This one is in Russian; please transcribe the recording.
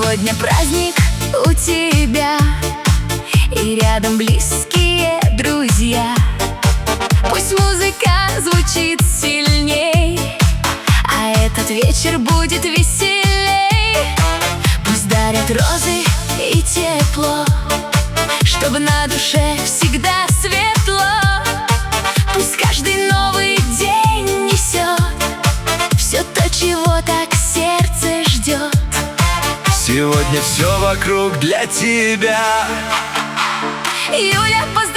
Сегодня праздник у тебя, и рядом близкие друзья. Пусть музыка звучит сильней, а этот вечер будет веселей. Пусть дарят розы и тепло, чтобы на душе всегда светло. Пусть каждый новый день несет все то, чего так сердце ждет. Сегодня все вокруг для тебя. Юля,